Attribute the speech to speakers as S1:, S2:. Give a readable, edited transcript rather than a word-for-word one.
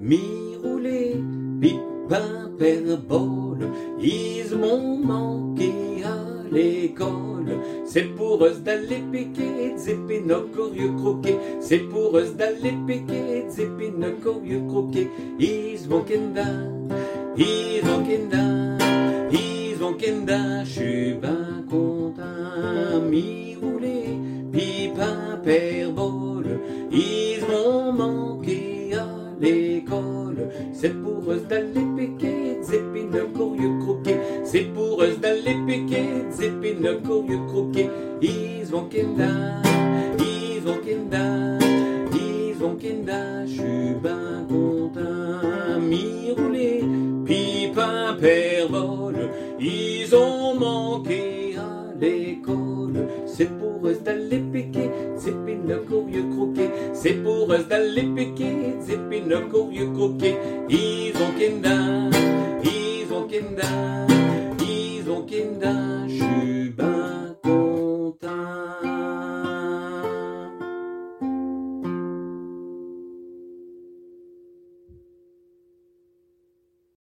S1: mi-roulé, pipin, perbole, ils m'ont manqué à l'école. C'est pour eux d'aller piquer, zépinocorieux croquer. C'est pour eux d'aller piquer, zépinocorieux croquer. Ils vont kenda, ils vont kenda, ils vont kenda, j'suis ben content. Mi-roulé, pipin, perbole, ils m'ont manqué à l'école. C'est pour eux d'aller piquer, zépinocorieux croquer. C'est pour eux d'aller piquer, zépinocorieux croquer. Ils vont kenda, ils vont kenda, ils vont kenda, j'suis ben content. Mi-roulé, pipin, perbole, ils ont manqué à l'école. C'est pour eux d'aller piquer, zépinocorieux croquer. C'est pour eux d'aller piquer, zépinocorieux croquer. Ils vont kenda, ils vont kenda, ils vont kenda, j'suis